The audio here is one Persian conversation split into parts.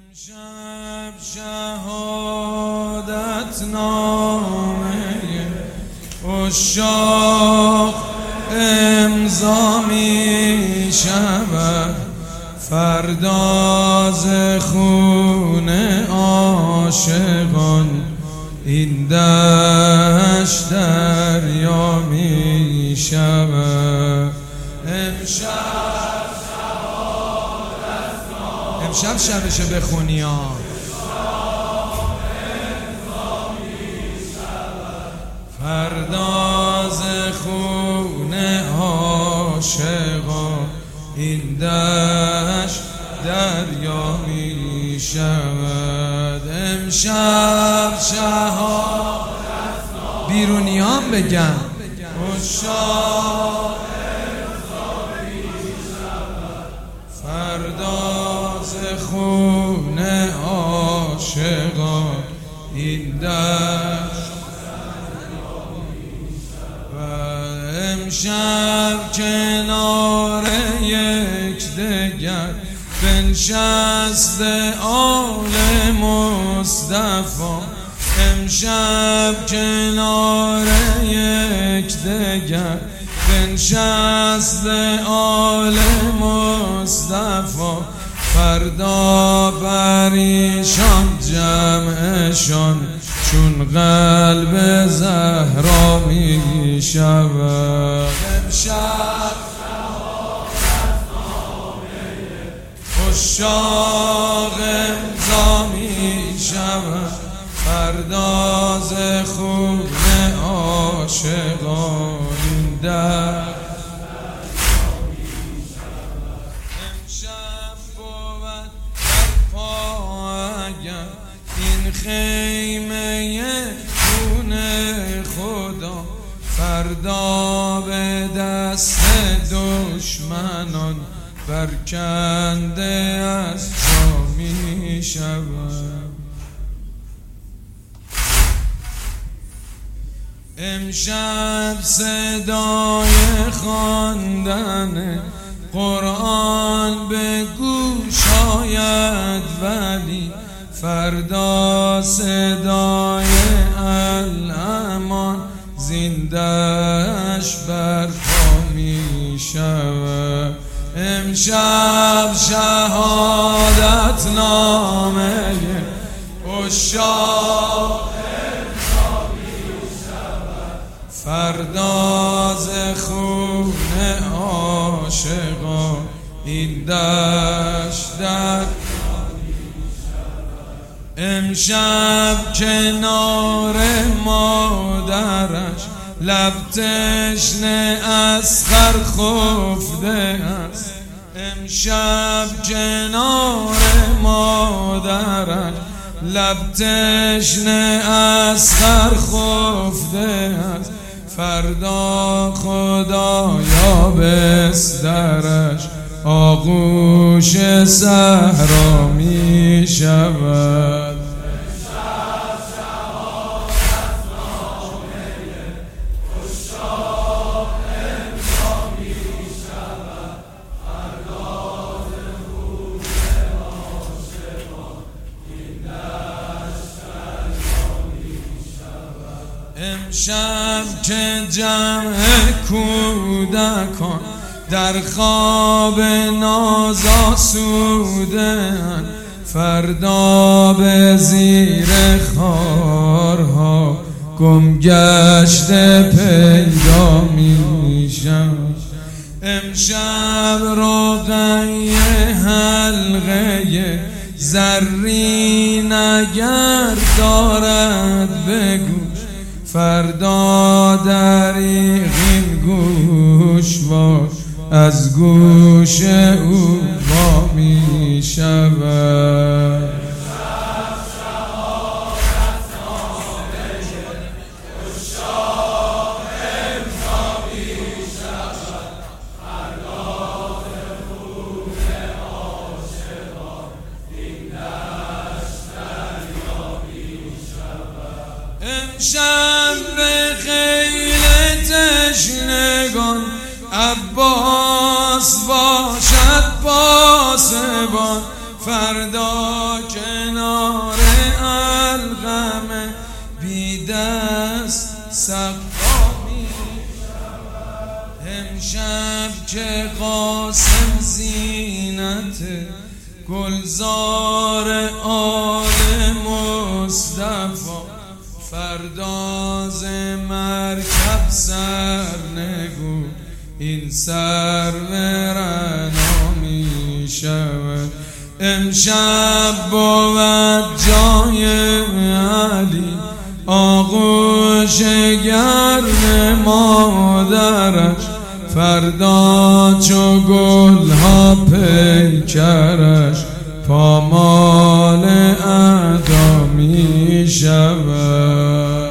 امشب شهادت نامه عشاق امضا می شود، فردا ز خون عاشقان این دشت دریا می شود. امشب شبشه بخونی ها. فردا ز خون عاشقان این دشت دریا می شود. امشب شهادت بیرونیان بگن عشاق فردا ز خون عاشقان این دشت و امشب کنار یکدیگر بنشسته آل مصطفی. امشب کنار یکدیگر بنشسته آل مصطفی، فردا بر ایشان جمعشان چون قلب زهرا می شود. امشب عشاق امضا می شود، فردا ز خون عاشقان این دشت امشب بود برپا اگر این خیمه خون خدا، فردا به دست دشمنان برکنده از جا می شود. امشب صدای خواندن قرآن به گوش آید، ولی فردا صدای الامان زنده‌اش برپا می شود. امشب شهادت نامه عشاق فردا ز خون عاشقان این دشت در امشب کنار مادرش لب تشنه اسخر خفته است. امشب کنار مادرش لب تشنه اسخر خفته است، فردا خدایا بسترش آغوش صحرا می شود. امشب که جمع کودکان در خواب ناز آسوده‌اند، فردا به زیر خارها گم گشته پیدا می شود. امشب رقیه حلقه زرین اگر دارد بگو، فردا دریغین گوش باش از گوش او وا می شود. امشب به خیل تشنگان عباس باشد پاسبان، فردا کنار القمه بی دست سقا می شود. امشب که قاسم زینت گلزار آل مصطفی فردا ز مرکب سر نگو این سر مرنا می شود. امشب بود جای علی آغوش گرم مادرش فردا چو گل ها پیکرش پامال ادا می شود.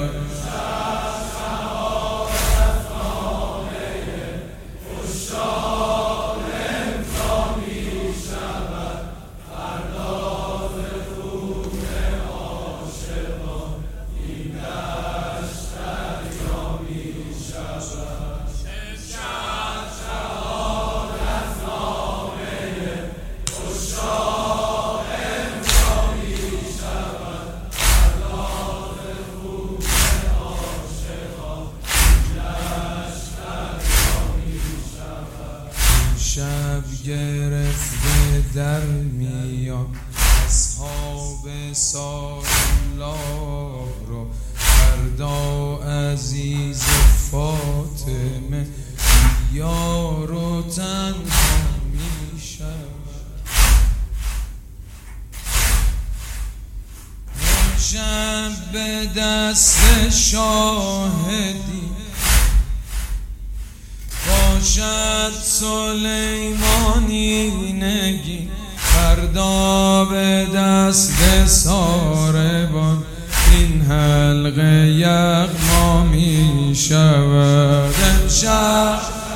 شب گرفته در میان اصحاب سال الله رو فردا عزیز فاطمه یار و تنها می شود. شب به دست شاهدی باشد سلیمانی نگی فردا به دست ساربان این حلقه یغما می شود. امشب